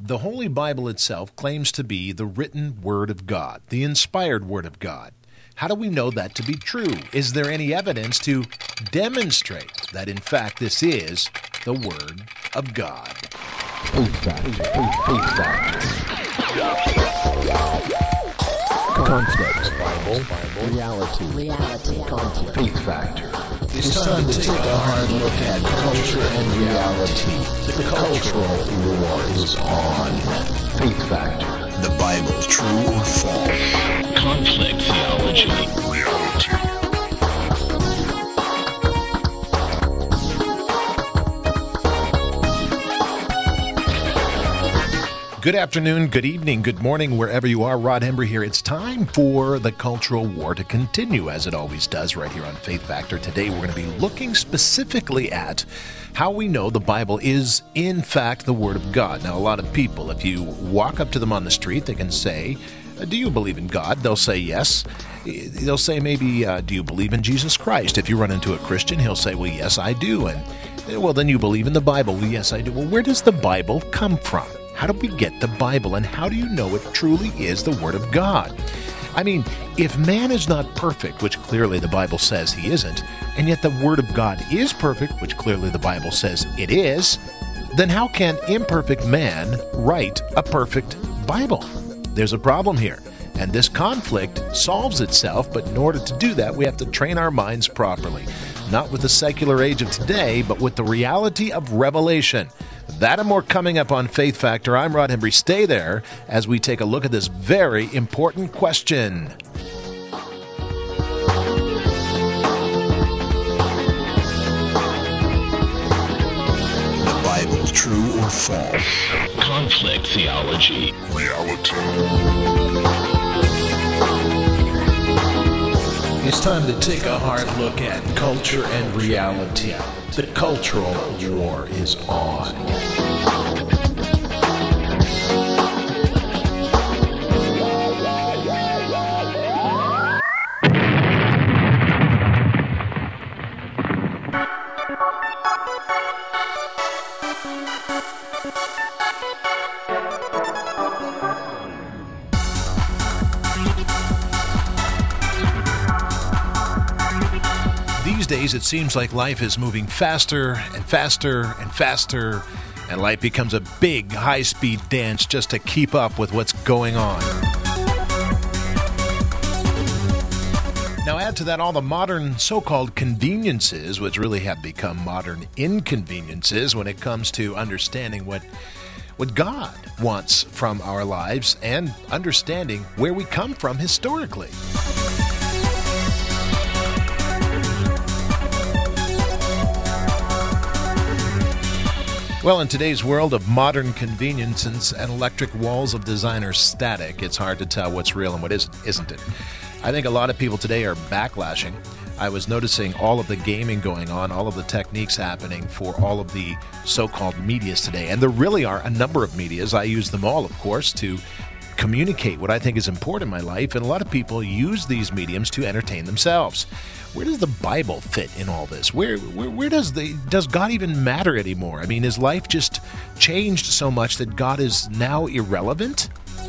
The Holy Bible itself claims to be the written Word of God, the inspired Word of God. How do we know that to be true? Is there any evidence to demonstrate that, in fact, this is the Word of God? Context, Bible, reality, conflict, faith factor. It's time to take a hard look at culture and reality. The cultural war is on. Faith factor. The Bible, true or false? Conflict theology. Reality. Good afternoon, good evening, good morning, wherever you are. Rod Hembree here. It's time for the cultural war to continue, as it always does, right here on Faith Factor. Today, we're going to be looking specifically at how we know the Bible is, in fact, the Word of God. Now, a lot of people, if you walk up to them on the street, they can say, do you believe in God? They'll say yes. They'll say maybe, do you believe in Jesus Christ? If you run into a Christian, he'll say, well, yes, I do. And, well, then you believe in the Bible. Well, yes, I do. Well, where does the Bible come from? How do we get the Bible, and how do you know it truly is the Word of God? I mean, if man is not perfect, which clearly the Bible says he isn't, and yet the Word of God is perfect, which clearly the Bible says it is, then how can imperfect man write a perfect Bible? There's a problem here, and this conflict solves itself, but in order to do that, we have to train our minds properly. Not with the secular age of today, but with the reality of revelation. That and more coming up on Faith Factor. I'm Rod Hembree. Stay there as we take a look at this very important question. The Bible, true or false? Conflict theology. Reality. It's time to take a hard look at culture and reality. The cultural war is on. These days, it seems like life is moving faster and faster and faster, and life becomes a big, high-speed dance just to keep up with what's going on. Now, add to that all the modern so-called conveniences, which really have become modern inconveniences when it comes to understanding what God wants from our lives and understanding where we come from historically. Well, in today's world of modern conveniences and electric walls of designer static, it's hard to tell what's real and what isn't it? I think a lot of people today are backlashing. I was noticing all of the gaming going on, all of the techniques happening for all of the so-called medias today. And there really are a number of medias. I use them all, of course, to communicate what I think is important in my life, and a lot of people use these mediums to entertain themselves. Where does the Bible fit in all this? Where does God even matter anymore? I mean, is life just changed so much that God is now irrelevant?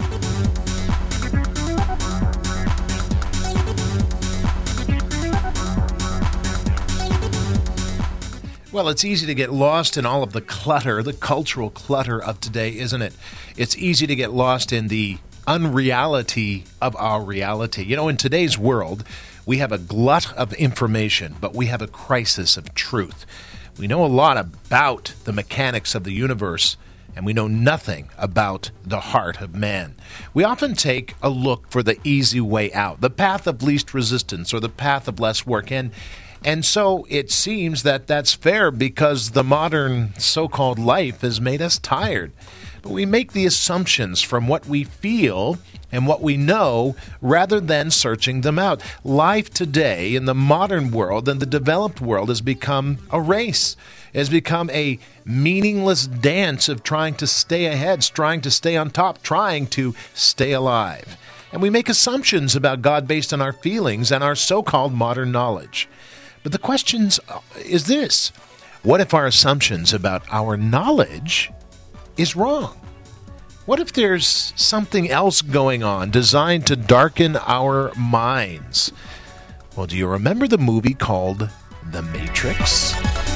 Well, it's easy to get lost in all of the clutter, the cultural clutter of today, isn't it? It's easy to get lost in the unreality of our reality. You know, in today's world, we have a glut of information, but we have a crisis of truth. We know a lot about the mechanics of the universe, and we know nothing about the heart of man. We often take a look for the easy way out, the path of least resistance or the path of less work. And so it seems that that's fair because the modern so-called life has made us tired. But we make the assumptions from what we feel and what we know rather than searching them out. Life today in the modern world and the developed world has become a race. It has become a meaningless dance of trying to stay ahead, trying to stay on top, trying to stay alive. And we make assumptions about God based on our feelings and our so-called modern knowledge. But the question is this: what if our assumptions about our knowledge is wrong? What if there's something else going on designed to darken our minds? Well, do you remember the movie called The Matrix?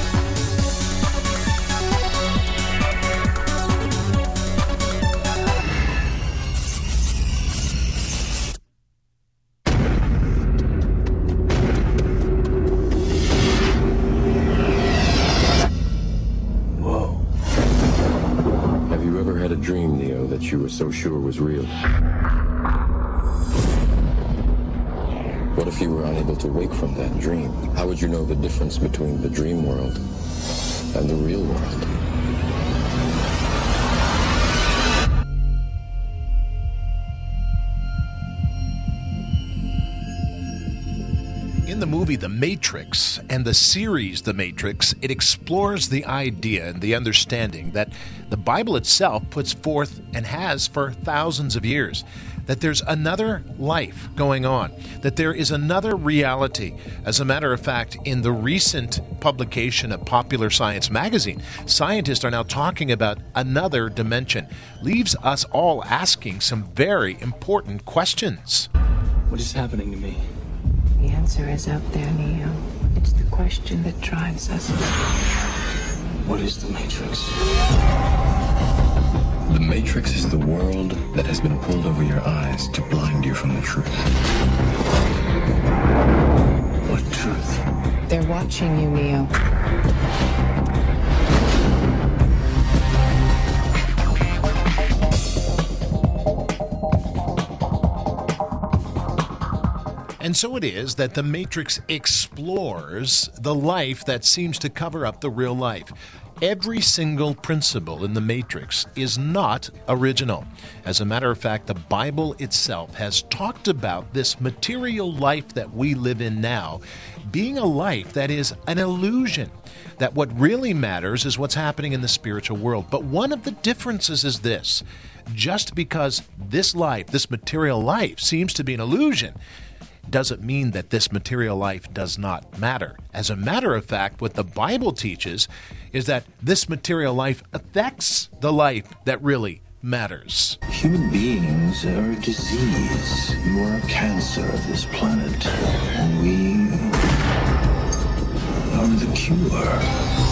Dream, Neo, that you were so sure was real? What if you were unable to wake from that dream? How would you know the difference between the dream world and the real world? In the movie The Matrix and the series The Matrix, it explores the idea and the understanding that the Bible itself puts forth and has for thousands of years, that there's another life going on, that there is another reality. As a matter of fact, in the recent publication of Popular Science magazine, scientists are now talking about another dimension. Leaves us all asking some very important questions. What is happening to me? The answer is out there, Neo. It's the question that drives us. What is the Matrix? The Matrix is the world that has been pulled over your eyes to blind you from the truth. What truth? They're watching you, Neo. And so it is that The Matrix explores the life that seems to cover up the real life. Every single principle in The Matrix is not original. As a matter of fact, the Bible itself has talked about this material life that we live in now being a life that is an illusion, that what really matters is what's happening in the spiritual world. But one of the differences is this: just because this life, this material life, seems to be an illusion, doesn't mean that this material life does not matter. As a matter of fact, what the Bible teaches is that this material life affects the life that really matters. Human beings are a disease. You are a cancer of this planet. And we are the cure.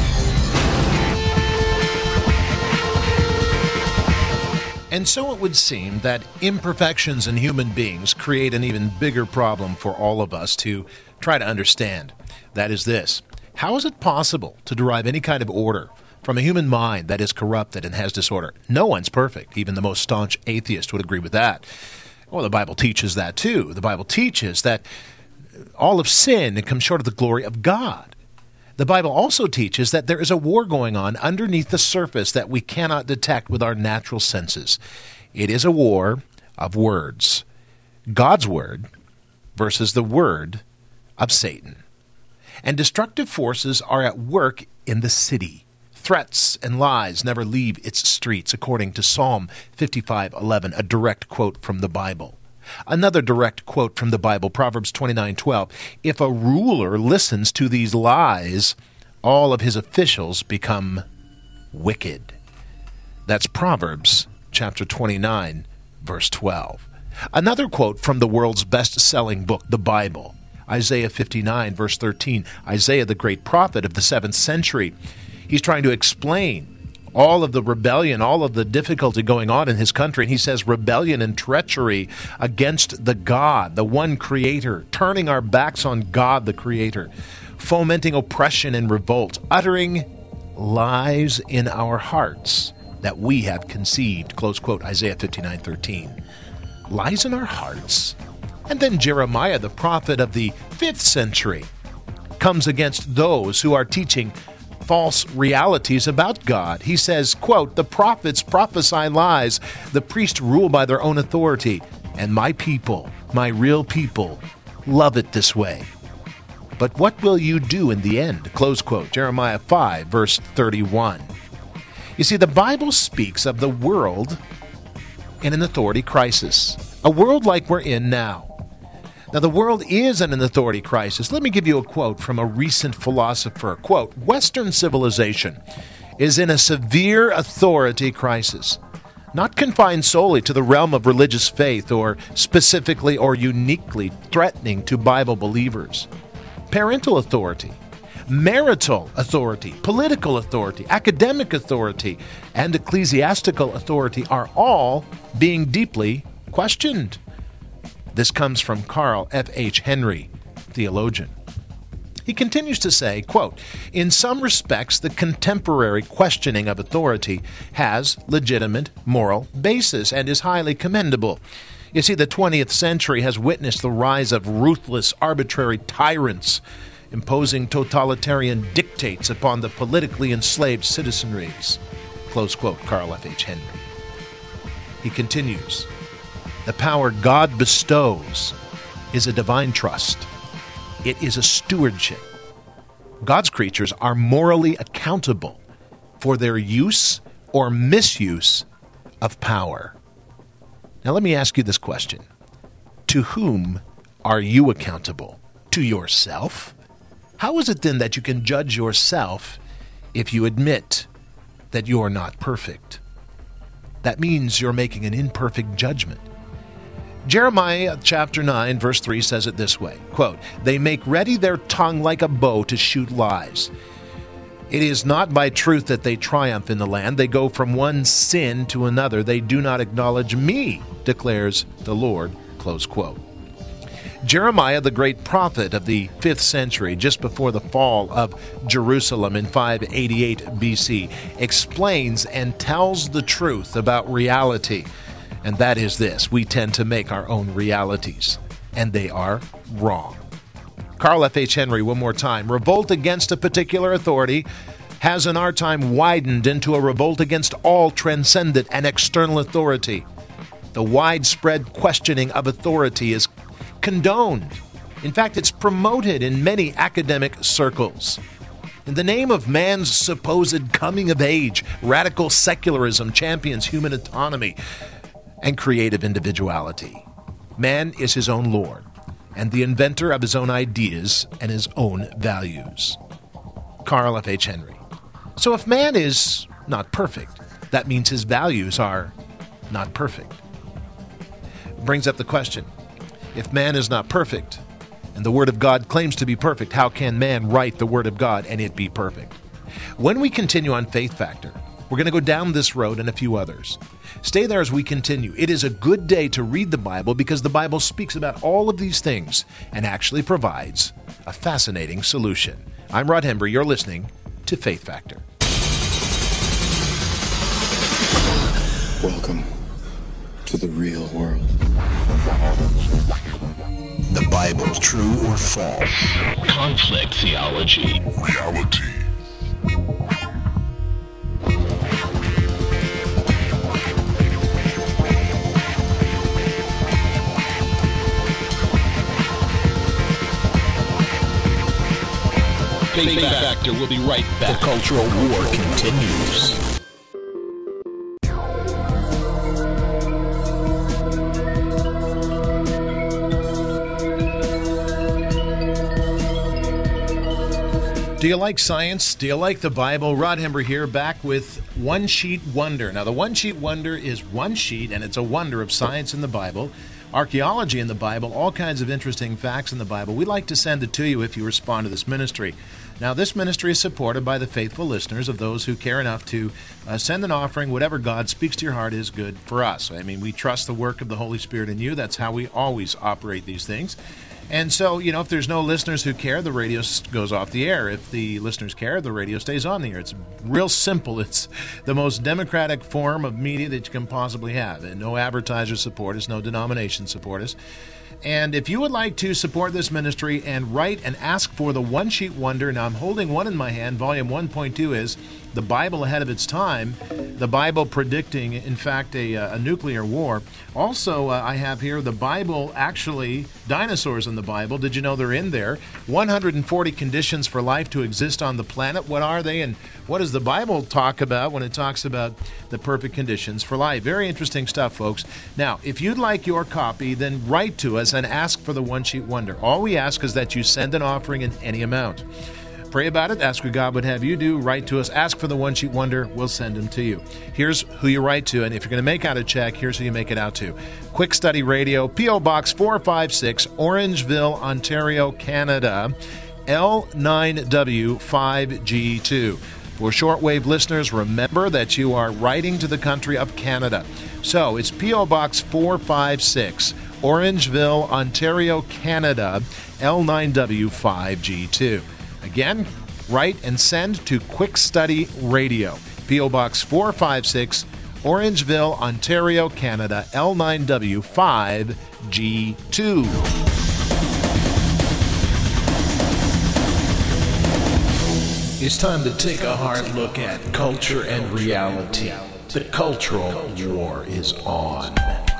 And so it would seem that imperfections in human beings create an even bigger problem for all of us to try to understand. That is this: how is it possible to derive any kind of order from a human mind that is corrupted and has disorder? No one's perfect. Even the most staunch atheist would agree with that. Well, the Bible teaches that too. The Bible teaches that all have sinned and come short of the glory of God. The Bible also teaches that there is a war going on underneath the surface that we cannot detect with our natural senses. It is a war of words. God's word versus the word of Satan. And destructive forces are at work in the city. Threats and lies never leave its streets, according to Psalm 55:11, a direct quote from the Bible. Another direct quote from the Bible, Proverbs 29:12. If a ruler listens to these lies, all of his officials become wicked. That's Proverbs chapter 29, verse 12. Another quote from the world's best-selling book, the Bible, Isaiah 59, verse 13. Isaiah, the great prophet of the 7th century, he's trying to explain all of the rebellion, all of the difficulty going on in his country. And he says rebellion and treachery against the God, the one creator, turning our backs on God, the creator, fomenting oppression and revolt, uttering lies in our hearts that we have conceived. Close quote, Isaiah 59:13. Lies in our hearts. And then Jeremiah, the prophet of the 5th century, comes against those who are teaching false realities about God. He says, quote, "The prophets prophesy lies, the priests rule by their own authority, and my people, my real people, love it this way. But what will you do in the end?" Close quote, Jeremiah 5, verse 31. You see, the Bible speaks of the world in an authority crisis, a world like we're in now. Now, the world is in an authority crisis. Let me give you a quote from a recent philosopher. Quote, "Western civilization is in a severe authority crisis. not confined solely to the realm of religious faith or specifically or uniquely threatening to Bible believers. Parental authority, marital authority, political authority, academic authority, and ecclesiastical authority are all being deeply questioned. This comes from Carl F.H. Henry, theologian. He continues to say, quote, "In some respects, the contemporary questioning of authority has legitimate moral basis and is highly commendable. You see, the 20th century has witnessed the rise of ruthless, arbitrary tyrants imposing totalitarian dictates upon the politically enslaved citizenries." Close quote, Carl F.H. Henry. He continues, "The power God bestows is a divine trust. It is a stewardship. God's creatures are morally accountable for their use or misuse of power." Now let me ask you this question. To whom are you accountable? To yourself? How is it then that you can judge yourself if you admit that you're not perfect? That means you're making an imperfect judgment. Jeremiah chapter 9, verse 3 says it this way, quote, "They make ready their tongue like a bow to shoot lies. It is not by truth that they triumph in the land. They go from one sin to another. They do not acknowledge me, declares the Lord," close quote. Jeremiah, the great prophet of the 5th century, just before the fall of Jerusalem in 588 BC, explains and tells the truth about reality. And that is this: we tend to make our own realities, and they are wrong. Carl F.H. Henry, one more time. Revolt against a particular authority has in our time widened into a revolt against all transcendent and external authority. The widespread questioning of authority is condoned. In fact, it's promoted in many academic circles. In the name of man's supposed coming of age, radical secularism champions human autonomy and creative individuality. Man is his own Lord and the inventor of his own ideas and his own values. Carl F.H. Henry. So if man is not perfect, that means his values are not perfect. Brings up the question, if man is not perfect, and the Word of God claims to be perfect, how can man write the Word of God and it be perfect? When we continue on Faith Factor, we're going to go down this road and a few others. Stay there as we continue. It is a good day to read the Bible because the Bible speaks about all of these things and actually provides a fascinating solution. I'm Rod Hembree. You're listening to Faith Factor. Welcome to the real world. The Bible, true or false? Conflict theology. Reality. Faith Factor will be right back. The cultural war continues. Do you like science? Do you like the Bible? Rod Hembree here, back with One Sheet Wonder. Now, the One Sheet Wonder is one sheet, and it's a wonder of science in the Bible, archaeology in the Bible, all kinds of interesting facts in the Bible. We'd like to send it to you if you respond to this ministry. Now, this ministry is supported by the faithful listeners of those who care enough to send an offering. Whatever God speaks to your heart is good for us. I mean, we trust the work of the Holy Spirit in you. That's how we always operate these things. And so, if there's no listeners who care, the radio goes off the air. If the listeners care, the radio stays on the air. It's real simple. It's the most democratic form of media that you can possibly have. And no advertisers support us, no denomination support us. And if you would like to support this ministry and write and ask for the One Sheet Wonder, now I'm holding one in my hand. Volume 1.2 is The Bible Ahead of Its Time, the Bible predicting, in fact, a nuclear war. Also, I have here the Bible, actually, dinosaurs in the Bible. Did you know they're in there? 140 conditions for life to exist on the planet. What are they, and what does the Bible talk about when it talks about the perfect conditions for life? Very interesting stuff, folks. Now, if you'd like your copy, then write to us and ask for the One Sheet Wonder. All we ask is that you send an offering in any amount. Pray about it. Ask what God would have you do. Write to us. Ask for the one-sheet wonder. We'll send them to you. Here's who you write to, and if you're going to make out a check, here's who you make it out to. Quick Study Radio, P.O. Box 456, Orangeville, Ontario, Canada, L9W5G2. For shortwave listeners, remember that you are writing to the country of Canada. So it's P.O. Box 456, Orangeville, Ontario, Canada, L9W5G2. Again, write and send to Quick Study Radio, P.O. Box 456, Orangeville, Ontario, Canada, L9W5G2. It's time to take a hard look at culture and reality. The cultural war is on.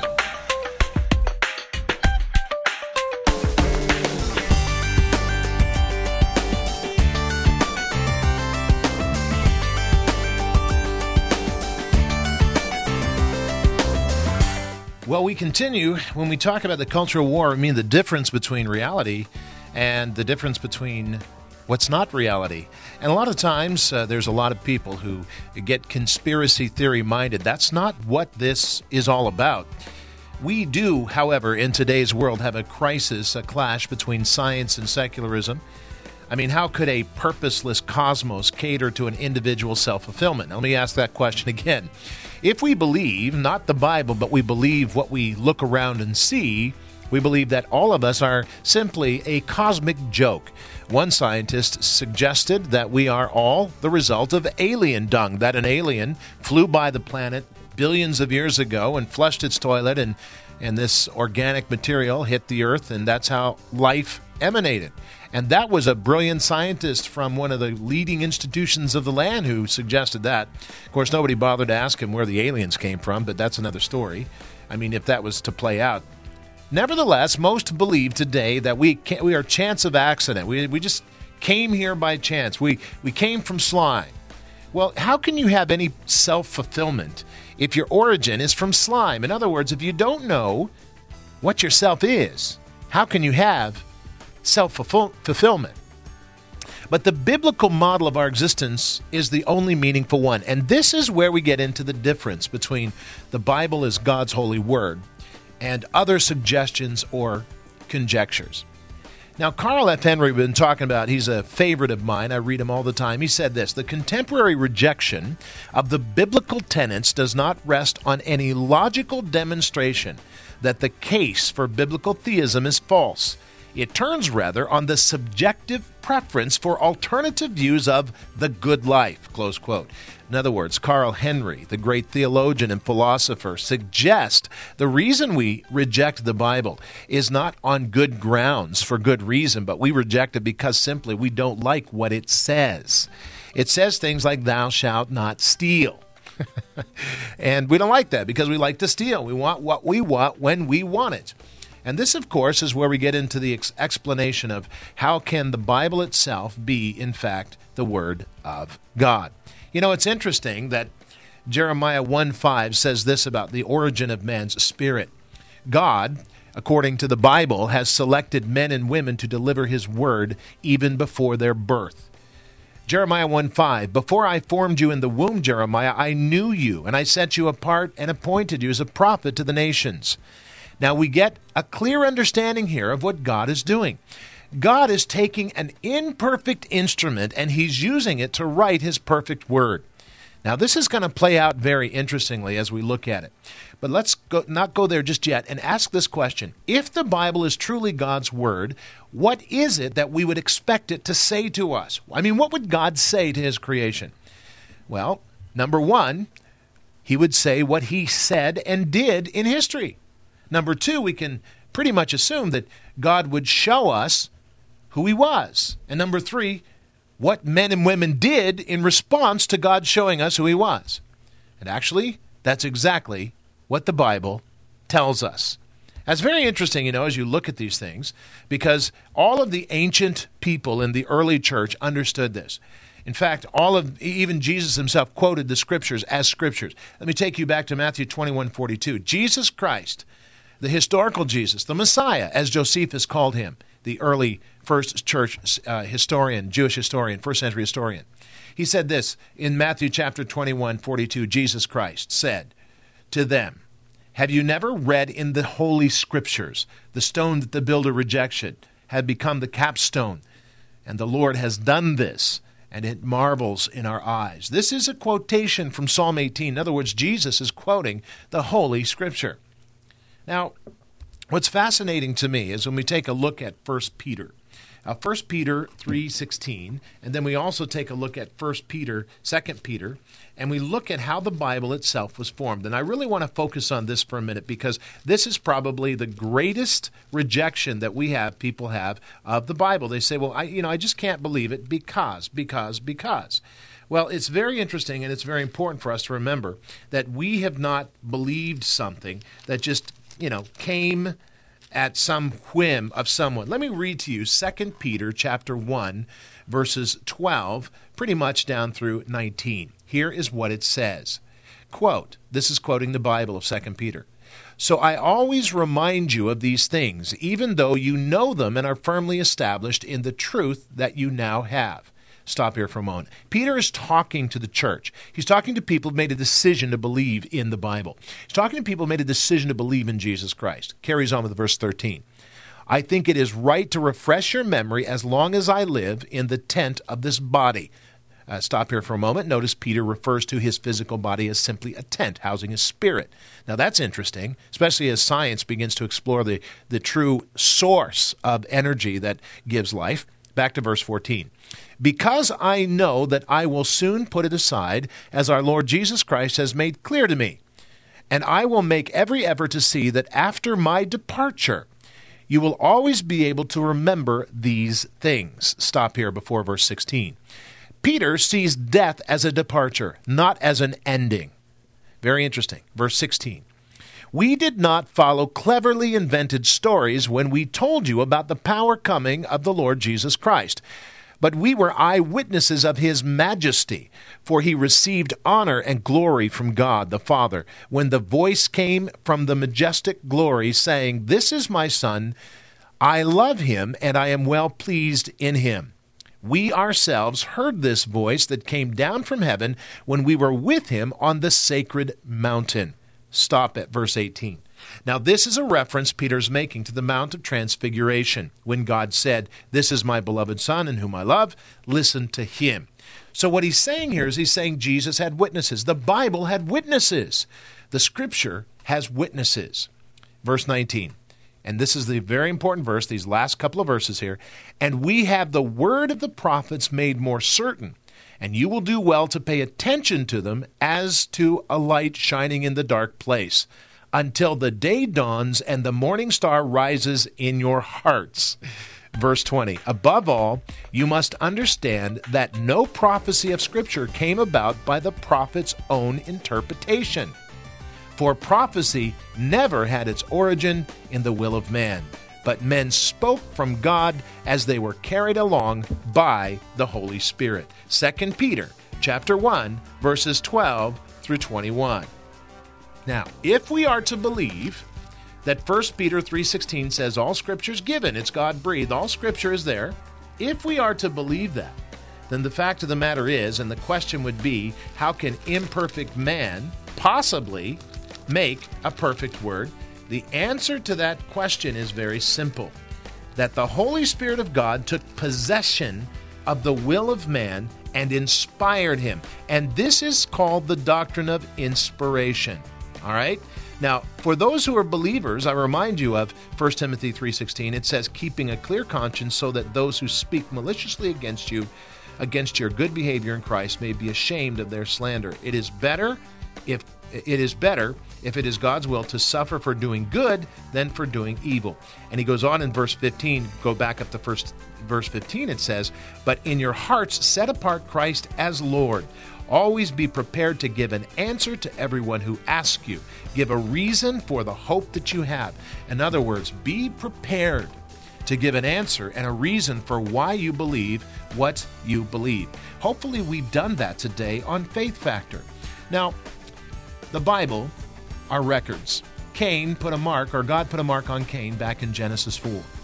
Well, we continue. When we talk about the cultural war, I mean the difference between reality and the difference between what's not reality. And a lot of times, there's a lot of people who get conspiracy theory minded. That's not what this is all about. We do, however, in today's world have a crisis, a clash between science and secularism. I mean, how could a purposeless cosmos cater to an individual self-fulfillment? Now, let me ask that question again. If we believe, not the Bible, but we believe what we look around and see, we believe that all of us are simply a cosmic joke. One scientist suggested that we are all the result of alien dung, that an alien flew by the planet billions of years ago and flushed its toilet, and this organic material hit the earth, and that's how life emanated. And that was a brilliant scientist from one of the leading institutions of the land who suggested that. Of course, nobody bothered to ask him where the aliens came from, but that's another story. I mean, if that was to play out. Nevertheless, most believe today that we are chance of accident. We just came here by chance. We came from slime. Well, how can you have any self-fulfillment if your origin is from slime? In other words, if you don't know what yourself is, how can you have self-fulfillment? But the biblical model of our existence is the only meaningful one. And this is where we get into the difference between the Bible as God's holy word and other suggestions or conjectures. Now, Carl F. Henry, we've been talking about, he's a favorite of mine. I read him all the time. He said this: the contemporary rejection of the biblical tenets does not rest on any logical demonstration that the case for biblical theism is false. It turns rather on the subjective preference for alternative views of the good life, close quote. In other words, Carl Henry, the great theologian and philosopher, suggests the reason we reject the Bible is not on good grounds for good reason, but we reject it because simply we don't like what it says. It says things like, "Thou shalt not steal." And we don't like that because we like to steal. We want what we want when we want it. And this, of course, is where we get into the explanation of how can the Bible itself be, in fact, the Word of God. You know, it's interesting that Jeremiah 1:5 says this about the origin of man's spirit. God, according to the Bible, has selected men and women to deliver His Word even before their birth. Jeremiah 1:5, before I formed you in the womb, Jeremiah, I knew you, and I set you apart and appointed you as a prophet to the nations. Now we get a clear understanding here of what God is doing. God is taking an imperfect instrument and He's using it to write His perfect word. Now this is going to play out very interestingly as we look at it. But let's not go there just yet and ask this question. If the Bible is truly God's word, what is it that we would expect it to say to us? I mean, what would God say to His creation? Well, number one, He would say what He said and did in history. Number two, we can pretty much assume that God would show us who He was. And number three, what men and women did in response to God showing us who He was. And actually, that's exactly what the Bible tells us. That's very interesting, as you look at these things, because all of the ancient people in the early church understood this. In fact, even Jesus Himself quoted the Scriptures as Scriptures. Let me take you back to Matthew 21:42. Jesus Christ, the historical Jesus, the Messiah, as Josephus called Him, the early first church historian, Jewish historian, first century historian. He said this in Matthew chapter 21:42. Jesus Christ said to them, "Have you never read in the Holy Scriptures, the stone that the builder rejected had become the capstone, and the Lord has done this, and it marvels in our eyes." This is a quotation from Psalm 18. In other words, Jesus is quoting the Holy Scripture. Now, what's fascinating to me is when we take a look at 1 Peter. 1 Peter 3:16, and then we also take a look at 2 Peter, and we look at how the Bible itself was formed. And I really want to focus on this for a minute because this is probably the greatest rejection that people have of the Bible. They say, well, I just can't believe it because. Well, it's very interesting and it's very important for us to remember that we have not believed something that just, came at some whim of someone. Let me read to you 2 Peter chapter 1, verses 12, pretty much down through 19. Here is what it says. Quote, this is quoting the Bible of 2 Peter. "So I always remind you of these things, even though you know them and are firmly established in the truth that you now have." Stop here for a moment. Peter is talking to the church. He's talking to people who made a decision to believe in the Bible. He's talking to people who made a decision to believe in Jesus Christ. Carries on with verse 13. "I think it is right to refresh your memory as long as I live in the tent of this body." Stop here for a moment. Notice Peter refers to his physical body as simply a tent housing his spirit. Now that's interesting, especially as science begins to explore the true source of energy that gives life. Back to verse 14. "Because I know that I will soon put it aside, as our Lord Jesus Christ has made clear to me. And I will make every effort to see that after my departure, you will always be able to remember these things." Stop here before verse 16. Peter sees death as a departure, not as an ending. Very interesting. Verse 16. "We did not follow cleverly invented stories when we told you about the power coming of the Lord Jesus Christ. But we were eyewitnesses of his majesty, for he received honor and glory from God the Father, when the voice came from the majestic glory, saying, 'This is my Son, I love him, and I am well pleased in him.' We ourselves heard this voice that came down from heaven when we were with him on the sacred mountain." Stop at verse 18. Now this is a reference Peter's making to the Mount of Transfiguration, when God said, "This is my beloved Son in whom I love, listen to him." So what he's saying here is he's saying Jesus had witnesses. The Bible had witnesses. The Scripture has witnesses. Verse 19. And this is the very important verse, these last couple of verses here. "And we have the word of the prophets made more certain, and you will do well to pay attention to them as to a light shining in the dark place, until the day dawns and the morning star rises in your hearts." Verse 20, "Above all, you must understand that no prophecy of Scripture came about by the prophet's own interpretation. For prophecy never had its origin in the will of man, but men spoke from God as they were carried along by the Holy Spirit." 2 Peter chapter 1, verses 12 through 21. Now, if we are to believe that 1 Peter 3:16 says all Scripture is given, it's God-breathed, all Scripture is there, if we are to believe that, then the fact of the matter is, and the question would be, how can imperfect man possibly make a perfect word? The answer to that question is very simple, that the Holy Spirit of God took possession of the will of man and inspired him. And this is called the doctrine of inspiration. All right? Now, for those who are believers, I remind you of 1 Timothy 3:16. It says, "Keeping a clear conscience so that those who speak maliciously against you, against your good behavior in Christ, may be ashamed of their slander. It is better if it is God's will to suffer for doing good than for doing evil." And he goes on in verse 15, go back up to verse 15, it says, "But in your hearts set apart Christ as Lord. Always be prepared to give an answer to everyone who asks you. Give a reason for the hope that you have." In other words, be prepared to give an answer and a reason for why you believe what you believe. Hopefully we've done that today on Faith Factor. Now, the Bible are records. God put a mark on Cain back in Genesis 4.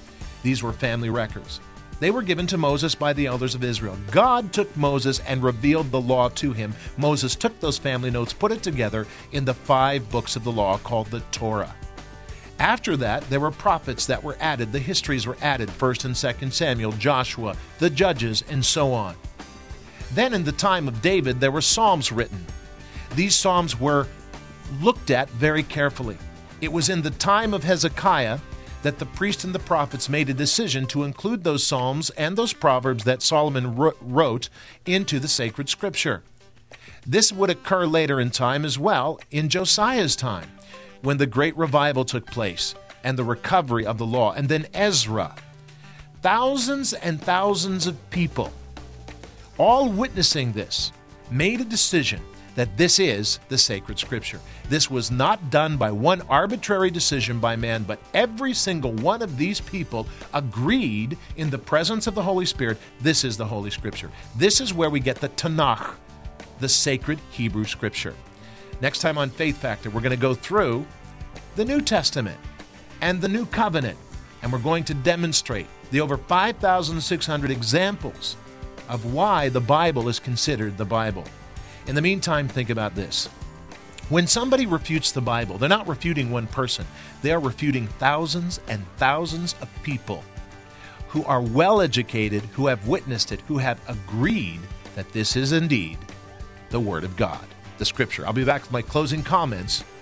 These were family records. They were given to Moses by the elders of Israel. God took Moses and revealed the law to him. Moses took those family notes, put it together in the 5 books of the law called the Torah. After that, there were prophets that were added. The histories were added, 1st and 2nd Samuel, Joshua, the Judges, and so on. Then in the time of David, there were Psalms written. These Psalms were looked at very carefully. It was in the time of Hezekiah that the priests and the prophets made a decision to include those Psalms and those Proverbs that Solomon wrote into the sacred scripture. This would occur later in time as well, in Josiah's time, when the great revival took place and the recovery of the law. And then Ezra. Thousands and thousands of people, all witnessing this, made a decision that this is the sacred scripture. This was not done by one arbitrary decision by man, but every single one of these people agreed in the presence of the Holy Spirit, this is the Holy Scripture. This is where we get the Tanakh, the sacred Hebrew scripture. Next time on Faith Factor, we're going to go through the New Testament and the New Covenant, and we're going to demonstrate the over 5,600 examples of why the Bible is considered the Bible. In the meantime, think about this. When somebody refutes the Bible, they're not refuting one person. They are refuting thousands and thousands of people who are well-educated, who have witnessed it, who have agreed that this is indeed the Word of God, the Scripture. I'll be back with my closing comments